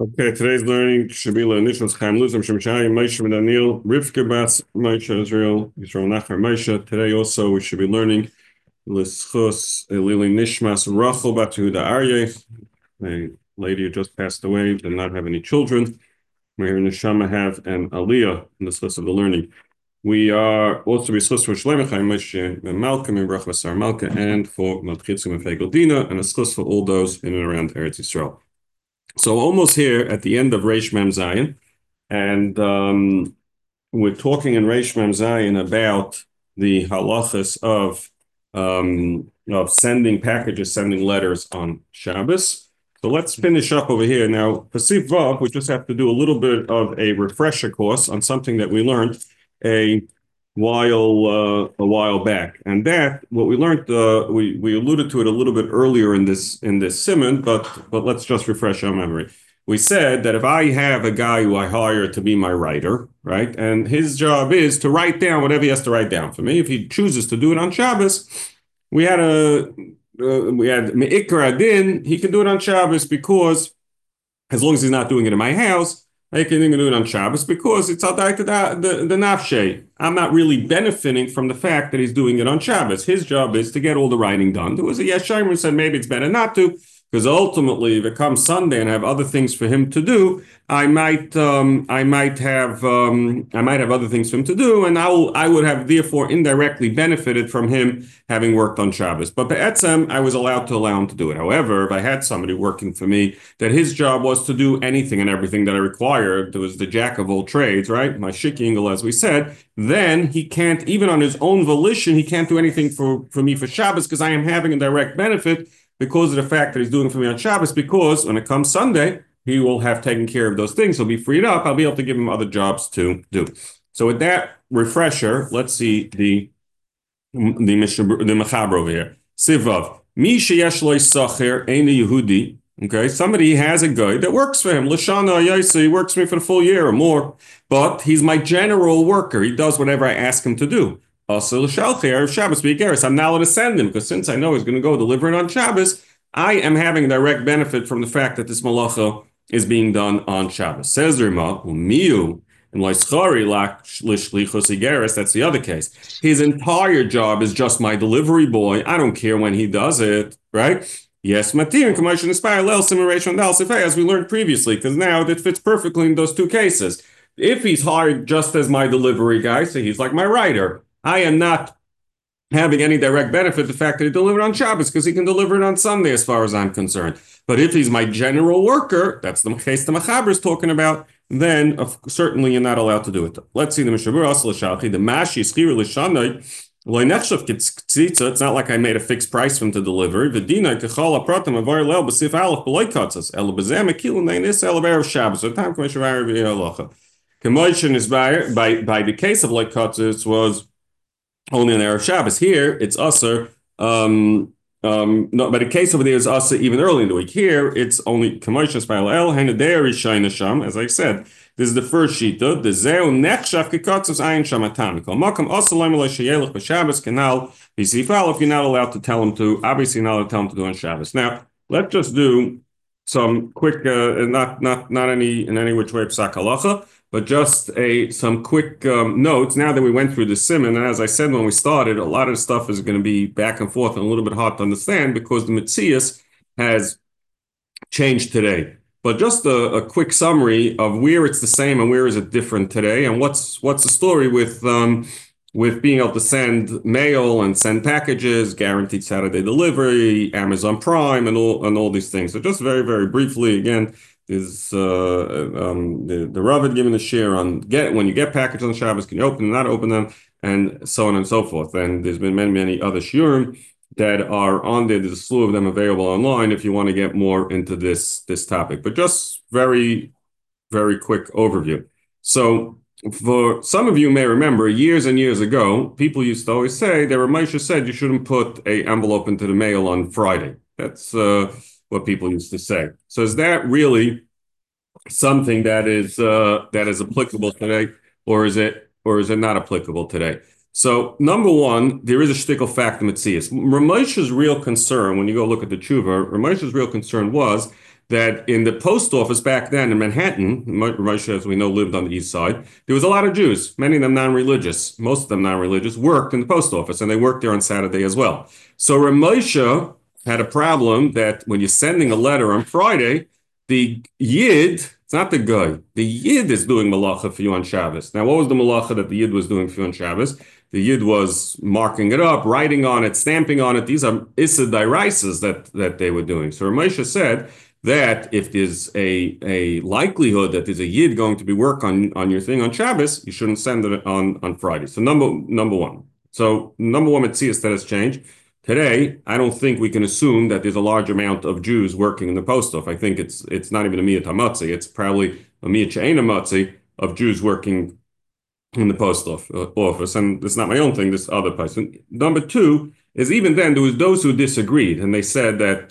Okay, today's learning should be Nishmas Chaim Luzim Shemshai Moshe Ben Daniel Rivka Bas Moshe Israel Yisrael Nachar Moshe. Today also we should be learning L'schus Lili Nishmas Rachel Bat Yehuda Aryeh, a lady who just passed away, did not have any children. May her neshama have an aliyah in this list of the learning. We are also B'schus for Shlomo Chaim Moshe Ben Malka and Bracha Basar Malka, and for Malchitzim and Fegeldina, and a schus for all those in and around Eretz Yisrael. So almost here at the end of Reish Mem Zayin, and we're talking in Reish Mem Zayin about the halachas of sending packages, sending letters on Shabbos. So let's finish up over here. Now, Pasif Vav, we just have to do a little bit of a refresher course on something that we learned a while back, and that what we learned, we alluded to it a little bit earlier in this simon, but let's just refresh our memory. We said that if I have a guy who I hire to be my writer, right, and his job is to write down whatever he has to write down for me, if he chooses to do it on Shabbos, we had Me'ikra Adin, he can do it on Shabbos because as long as he's not doing it in my house, I can do it on Shabbos because it's al the nafshe. I'm not really benefiting from the fact that he's doing it on Shabbos. His job is to get all the writing done. There was a Yeshayim who said maybe it's better not to, because ultimately, if it comes Sunday and I have other things for him to do, I might have other things for him to do, and I would have therefore indirectly benefited from him having worked on Shabbos. But be'etzem, I was allowed to allow him to do it. However, if I had somebody working for me that his job was to do anything and everything that I required, there was the jack of all trades, right? My shikingel, as we said, then he can't, even on his own volition, he can't do anything for me for Shabbos because I am having a direct benefit because of the fact that he's doing it for me on Shabbos, because when it comes Sunday, he will have taken care of those things. He'll be freed up. I'll be able to give him other jobs to do. So with that refresher, let's see the Mechaber over here. Sivav. Mi sheyesh lo yisacher ein Yehudi. Okay, somebody has a guy that works for him. L'shana Yosei, he works for me for the full year or more, but he's my general worker. He does whatever I ask him to do. Also, Shabbos B'Igeris. I'm not allowed to send him because since I know he's going to go deliver it on Shabbos, I am having a direct benefit from the fact that this malacha is being done on Shabbos. Says Rima, Umiyu, and Loischari Lishlichos Igeris. That's the other case. His entire job is just my delivery boy. I don't care when he does it, right? Yes, Matir and Commotion Aspire, Lel Simulation Dal Sifei, as we learned previously, because now it fits perfectly in those two cases. If he's hired just as my delivery guy, so he's like my writer, I am not having any direct benefit the fact that he delivered on Shabbos because he can deliver it on Sunday as far as I'm concerned. But if he's my general worker, that's the case the Mechaber is talking about, then certainly you're not allowed to do it. Let's see the Mishabur Asal Shalchi, the Mashi Schir Lishanai. It's not like I made a fixed price for him to deliver. V'dina kechala pratam avar lel b'sif aleph b'loy katzas el b'zeh mekil neinis el b'erev Shabbos. So time commission v'ayir v'yalacha. Commotion is by the case of loy katzas was only on Erev Shabbos. Here, it's Asr. No, but the case over there is Asr even early in the week. Here, it's only Kamosh Spile El Hanadei Rishayna Sham. As I said, this is the first shita. The Zeu Nechshav Kikatzos Ayin Shamatami. Kol Makam Asr Lem Lo Sheyelech B'Shabbos Kanal B'Sifal. If you're not allowed to tell him to, obviously you're not allowed to tell him to do on Shabbos. Now, let's just do some quick, not any in any which way psak halacha, but just some quick notes. Now that we went through the simon, and as I said when we started, a lot of the stuff is going to be back and forth and a little bit hard to understand because the Metzias has changed today. But just a quick summary of where it's the same and where is it different today, and what's the story with being able to send mail and send packages, guaranteed Saturday delivery, Amazon Prime, and all these things. So just very, very briefly, again, is the Rav had given a share on when you get packages on Shabbos, can you open them, not open them, and so on and so forth. And there's been many, many other shiurim that are on there. There's a slew of them available online if you want to get more into this topic. But just very, very quick overview. So for some of you may remember, years and years ago, people used to always say that Ramesha said you shouldn't put an envelope into the mail on Friday. That's what people used to say. So is that really something that is applicable today, or is it not applicable today? So number one, there is a shtickle fact in Metzias. Ramesha's real concern, when you go look at the tshuva, Ramesha's real concern was that in the post office back then in Manhattan, Moshe, as we know, lived on the east side, there was a lot of Jews, many of them non-religious, most of them non-religious, worked in the post office, and they worked there on Saturday as well. So Moshe had a problem that when you're sending a letter on Friday, the Yid, it's not the guy, the Yid is doing malacha for you on Shabbos. Now, what was the malacha that the Yid was doing for you on Shabbos? The Yid was marking it up, writing on it, stamping on it. These are Issa Dairaisas that they were doing. So Ramesha said that if there's a likelihood that there's a Yid going to be work on your thing on Shabbos, you shouldn't send it on Friday. So number one. So number one Metzias that has changed. Today, I don't think we can assume that there's a large amount of Jews working in the post office. I think it's not even a miyat hamatzi. It's probably a miyat she'ein hamatzi of Jews working in the post office. And it's not my own thing, this other person. Number two is even then there was those who disagreed, and they said that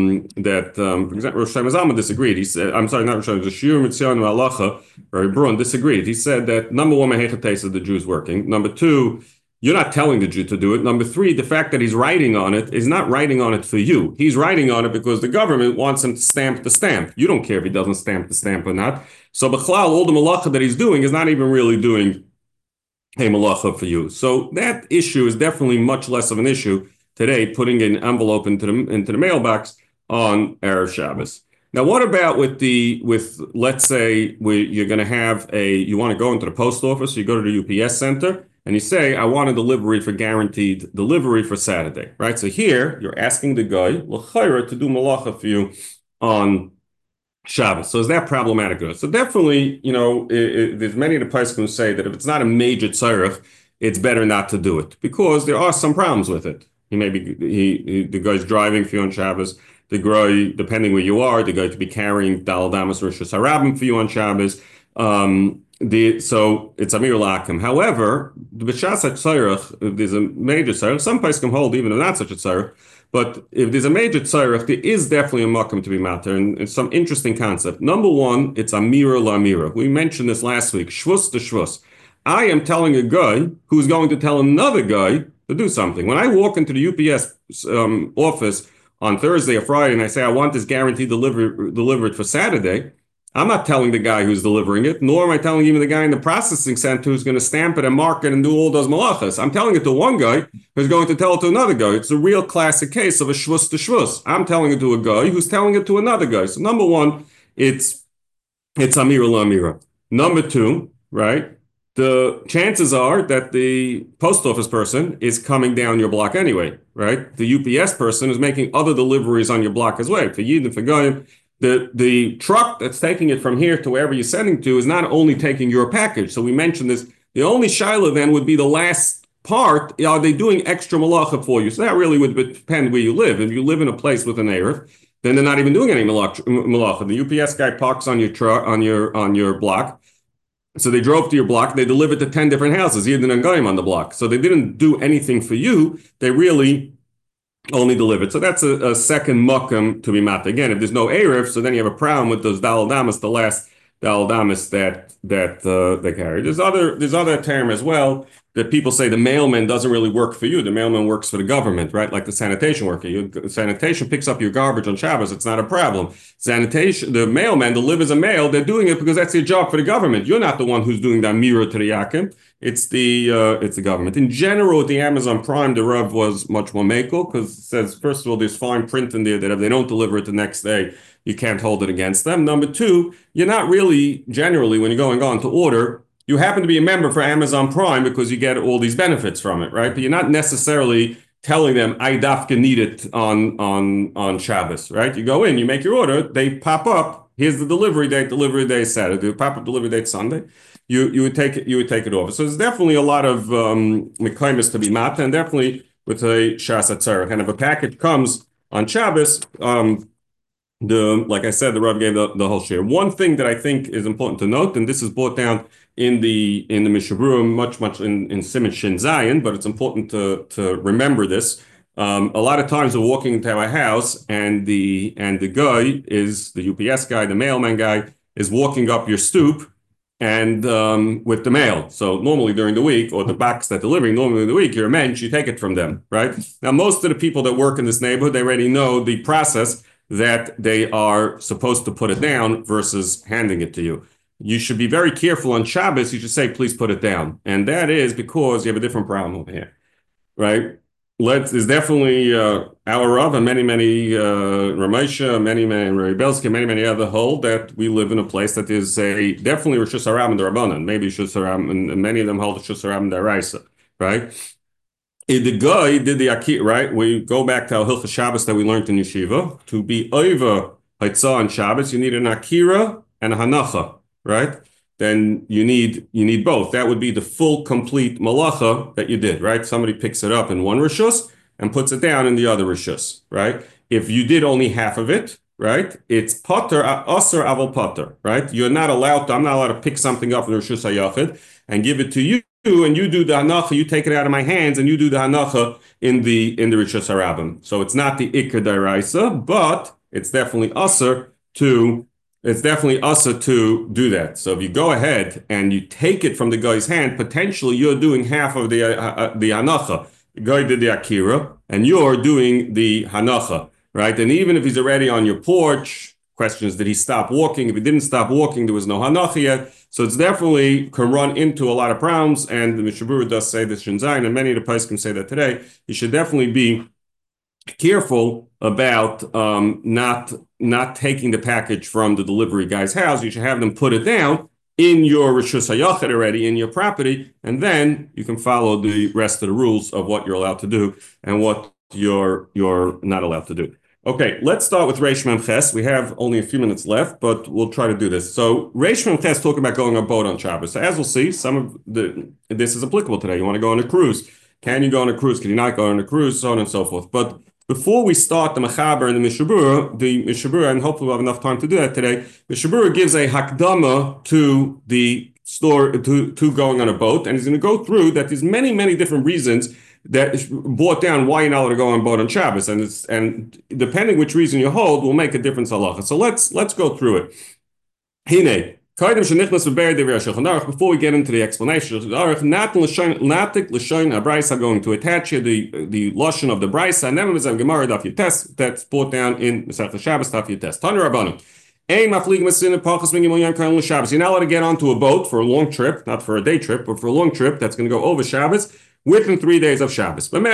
for example, Rosh Hashanah disagreed. He said, I'm sorry, not Rosh Hashanah, the Shiur Mitzion Halacha, Rabbi Brun disagreed. He said that number one, Mehechates of the Jews working. Number two, you're not telling the Jew to do it. Number three, the fact that he's writing on it is not writing on it for you. He's writing on it because the government wants him to stamp the stamp. You don't care if he doesn't stamp the stamp or not. So B'chlal, all the malacha that he's doing is not even really doing a malacha for you. So that issue is definitely much less of an issue today, putting an envelope into the mailbox on Erev Shabbos. Now, what about with let's say you're going to have you want to go into the post office, you go to the UPS center, and you say, I want a delivery for guaranteed delivery for Saturday, right? So here, you're asking the guy, l'chayra, to do malacha for you on Shabbos. So is that problematic? So definitely, there's many of the poskim who say that if it's not a major tzarech, it's better not to do it because there are some problems with it. The guy's driving for you on Shabbos. The guy, depending where you are, the guy could be carrying Dal Damas Rosh Hashanah for you on Shabbos. So it's Amir Lakim. However, the B'shas HaTzarech, if there's a major tzarech, some poskim hold even if not such a tzarech, but if there's a major tzarech, there is definitely a makom to be matter, and it's some interesting concept. Number one, it's Amira Lamira. We mentioned this last week, shvus to shvus. I am telling a guy who's going to tell another guy to do something. When I walk into the UPS office on Thursday or Friday and I say I want this guaranteed delivered for Saturday, I'm not telling the guy who's delivering it, nor am I telling even the guy in the processing center who's going to stamp it and mark it and do all those malachas. I'm telling it to one guy who's going to tell it to another guy. It's a real classic case of a shvus to shvus. I'm telling it to a guy who's telling it to another guy. So number one, it's Amira Lamira. Number two, right? The chances are that the post office person is coming down your block anyway, right? The UPS person is making other deliveries on your block as well. For Yid and for Goyim, the truck that's taking it from here to wherever you're sending to is not only taking your package. So we mentioned this. The only shaila then would be the last part. Are they doing extra malacha for you? So that really would depend where you live. If you live in a place with an erev, then they're not even doing any malacha. The UPS guy parks on your truck on your block. So they drove to your block. They delivered to 10 different houses. Yidden and Goyim on the block. So they didn't do anything for you. They really only delivered. So that's a second mukkam to be mat. Again, if there's no erev, so then you have a problem with those dalal damas, the last dalal damas that they carry. There's other term as well that people say the mailman doesn't really work for you. The mailman works for the government, right? Like the sanitation worker. Sanitation picks up your garbage on Shabbos. It's not a problem. Sanitation, the mailman delivers a mail. They're doing it because that's their job for the government. You're not the one who's doing that mirror to the yakim. It's the government. In general, with the Amazon Prime, the Rav was much more makel because it says, first of all, there's fine print in there that if they don't deliver it the next day, you can't hold it against them. Number two, you're not really, generally, when you're going on to order, you happen to be a member for Amazon Prime because you get all these benefits from it, right? But you're not necessarily telling them, I dafka need it on Shabbos, right? You go in, you make your order, they pop up, here's the delivery date Saturday, pop-up delivery date Sunday. You would take it over. So there's definitely a lot of mekaymis to be mata, and definitely with a shas atzarech. And if a package comes on Shabbos, like I said, the Rav gave the whole share. One thing that I think is important to note, and this is brought down in the Mishabrum, much in Siman Shin Zayin, but it's important to remember this. A lot of times we're walking into our house, and the guy is the UPS guy, the mailman guy is walking up your stoop, and with the mail. So normally during the week, or the box that delivering, normally in the week, you're a mensch, you take it from them, right? Now, most of the people that work in this neighborhood, they already know the process that they are supposed to put it down versus handing it to you. You should be very careful on Shabbos. You should say, please put it down. And that is because you have a different problem over here, right? There's definitely our Rav and many Ramesha, many Rebelski, many other hold that we live in a place that is a definitely Rishus Harab and the Rabbanan, maybe Rishus Harab, and many of them hold Rishus Harab and the Raisa, right? The guy did the akira, right? We go back to our Hilchah Shabbos that we learned in Yeshiva. To be over Haitzah on Shabbos, you need an akira and a hanacha, right? Then you need both. That would be the full, complete malacha that you did, right? Somebody picks it up in one rishus and puts it down in the other rishus, right? If you did only half of it, right? It's potter, aser aval potter, right? I'm not allowed to pick something up in the rishus hayachid and give it to you, and you do the hanacha, you take it out of my hands, and you do the hanacha in the Rishus Harabim. So it's not the Iker Daraisa, but it's definitely usher to do that. So if you go ahead and you take it from the guy's hand, potentially you're doing half of the hanacha. The guy did the akira, and you're doing the hanacha, right? And even if he's already on your porch, questions, did he stop walking? If he didn't stop walking, there was no hanacha yet. So it's definitely can run into a lot of problems. And the Mishnah Berurah does say this in Zayin, and many of the poskim say that today. You should definitely be careful about not taking the package from the delivery guy's house. You should have them put it down in your Rishus HaYachid already, in your property, and then you can follow the rest of the rules of what you're allowed to do and what you're not allowed to do. Okay, let's start with Reish Mem Ches. We have only a few minutes left, but we'll try to do this. So Reish Mem Ches talking about going on a boat on Shabbos. So as we'll see, this is applicable today. You want to go on a cruise. Can you go on a cruise? Can you not go on a cruise? So on and so forth. But before we start the Mechaber and the Mishnah Berurah, and hopefully we'll have enough time to do that today, Mishnah Berurah gives a hakdama to the story, to going on a boat, and he's going to go through that there's many different reasons that brought down why you're not allowed to go on boat on Shabbos, and depending which reason you hold will make a difference halacha. So let's go through it. Hine. Before we get into the explanation, Brisa going to attach here the lashon of the Brisa, and Gemara Daf Yates that's brought down in Masechta Shabbos Daf Yates. Tanu Rabbanim. You're not allowed to get onto a boat for a long trip, not for a day trip, but for a long trip that's going to go over Shabbos within 3 days of Shabbos. That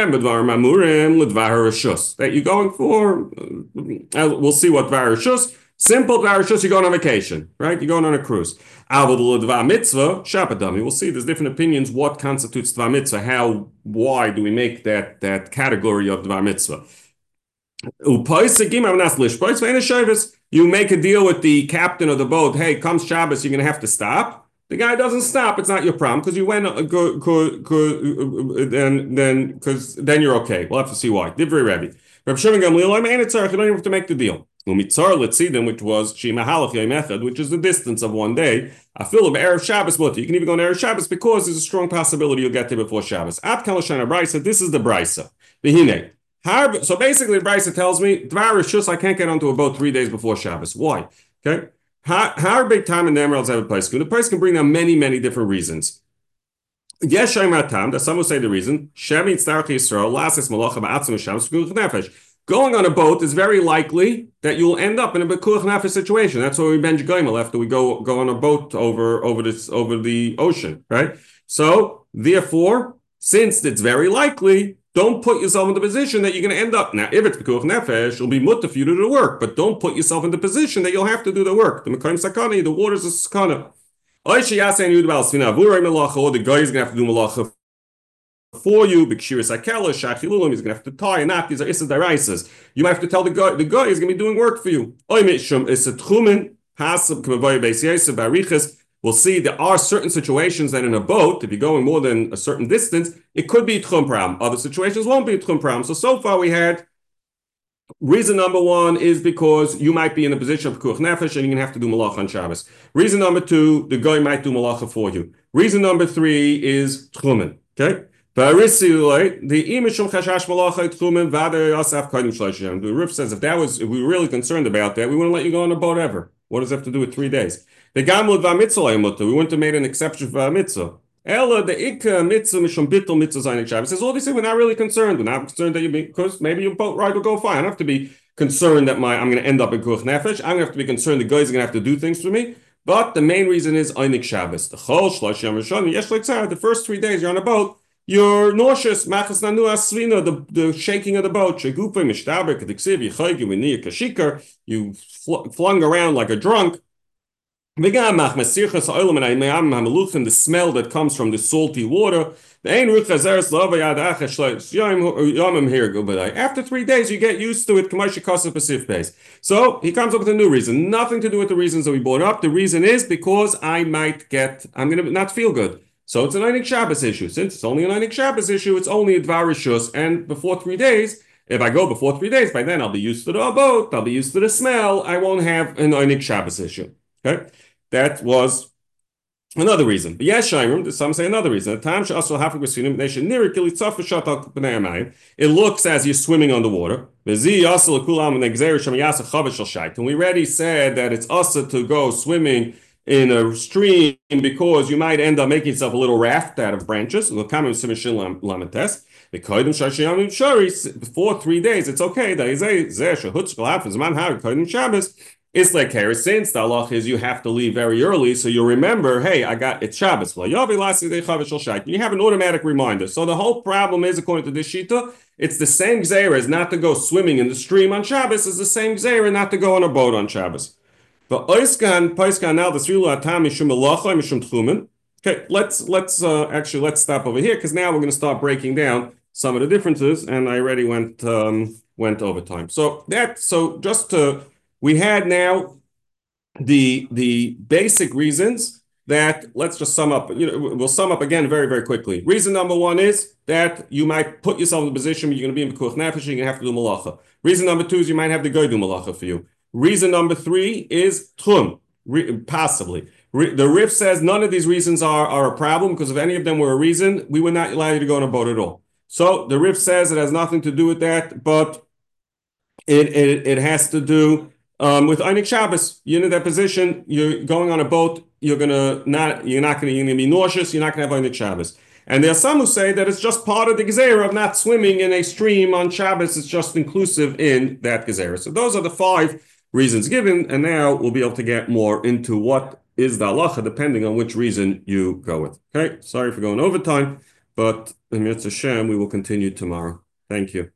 you're going for, we'll see what Dvar Rishus. Simple Dvar Rishus, you're going on vacation, right? You're going on a cruise. We'll see there's different opinions what constitutes Dvar Mitzvah, why do we make that category of Dvar Mitzvah. You make a deal with the captain of the boat. Hey, comes Shabbos, you're going to have to stop. The guy doesn't stop. It's not your problem because you went. Then you're okay. We'll have to see why. Divrei Rebbe. Reb Shimon Gamliel, you don't even have to make the deal. Umitzar letzidim, which was Shimahalach Yomechad, which is the distance of 1 day. I feel of Erev Shabbos, but you can even go on Erev Shabbos because there's a strong possibility you'll get there before Shabbos. At Kalashana Brisa, this is the Brisa. So basically, the Brisa tells me Dvar Rishus, I can't get onto a boat 3 days before Shabbos. Why? Okay. How big time in the Emeralds have a place? The place can bring down many different reasons. Yes, that some will say the reason. Going on a boat is very likely that you'll end up in a bekuach nefesh situation. That's why we bench goimel after we go on a boat over the ocean, right? So therefore, since it's very likely, don't put yourself in the position that you're going to end up. Now, if it's bekuach nefesh, it'll be mutter for you to do the work, but don't put yourself in the position that you'll have to do the work. The mekayim sakani, the water's a sakana. Or the guy is going to have to do malacha for you. He's going to have to tie a knot. These are issa daraisas. You might have to tell the guy is going to be doing work for you. We'll see there are certain situations that in a boat, if you're going more than a certain distance, it could be tchum pram. Other situations won't be tchum pram. So far we had reason number one is because you might be in a position of kuch nefesh and you're going to have to do malacha on Shabbos. Reason number two, the guy might do malacha for you. Reason number three is tchumen. Okay? The Rif says if we were really concerned about that, we wouldn't let you go on a boat ever. What does that have to do with 3 days? We wouldn't have made an exception for mitzvah. Ella the ikka mitzvah mishum bittul mitzvah zayin Shabbos. Says obviously we're not really concerned. We're not concerned that because maybe your boat ride will go fine. I don't have to be concerned that I'm going to end up in Kuch Nefesh. I'm going to have to be concerned the guys are going to have to do things for me. But the main reason is Einik Shabbos. The first 3 days you're on a boat, you're nauseous, the shaking of the boat, you flung around like a drunk. The smell that comes from the salty water. After 3 days, you get used to it. So he comes up with a new reason. Nothing to do with the reasons that we brought up. The reason is because I'm going to not feel good. So it's an Einik Shabbos issue. Since it's only an Einik Shabbos issue, it's only a Dvar Rishus. And before 3 days, if I go before 3 days, by then I'll be used to the boat, I'll be used to the smell. I won't have an Einik Shabbos issue. Okay? That was another reason. But yes, Shaimrim, some say another reason. It looks as you're swimming on the water. And we already said that it's asa to go swimming in a stream because you might end up making yourself a little raft out of branches. Before 3 days, it's okay. It's like since the halach is you have to leave very early, so you remember, hey, it's Shabbos. You have an automatic reminder. So the whole problem is, according to this shita, it's the same gzeira as not to go swimming in the stream on Shabbos, is the same gzeira not to go on a boat on Shabbos. But oiskan now the srilu atam mishum melacha mishum tchumen. Okay, let's stop over here because now we're going to start breaking down some of the differences, and I already went over time. We had now the basic reasons that let's just sum up. We'll sum up again very, very quickly. Reason number one is that you might put yourself in a position where you're going to be in Pekuach Nefesh, you're going to have to do malacha. Reason number two is you might have the guy do malacha for you. Reason number three is tchum, possibly. The Rif says none of these reasons are a problem because if any of them were a reason, we would not allow you to go on a boat at all. So the Rif says it has nothing to do with that, but it has to do with Einik Shabbos. You're in that position, you're going on a boat, you're not going to be nauseous, you're not going to have Einik Shabbos. And there are some who say that it's just part of the Gezerah of not swimming in a stream on Shabbos. It's just inclusive in that Gezerah. So those are the 5 reasons given. And now we'll be able to get more into what is the halacha, depending on which reason you go with. Okay, sorry for going over time, but in Mitzvah Hashem, we will continue tomorrow. Thank you.